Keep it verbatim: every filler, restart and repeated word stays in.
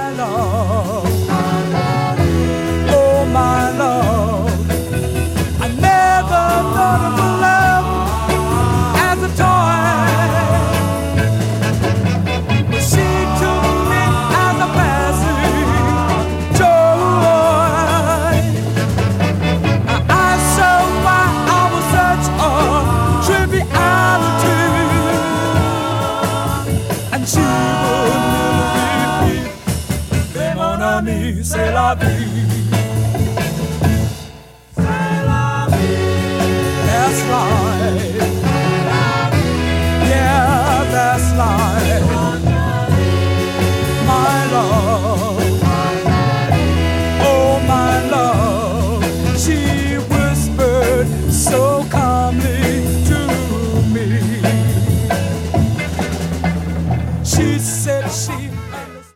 love, oh my love. I never thought of love as a toy, but she took me as a passing joy. I saw why I was such a triviality, and she would never repeat. C'est la vie.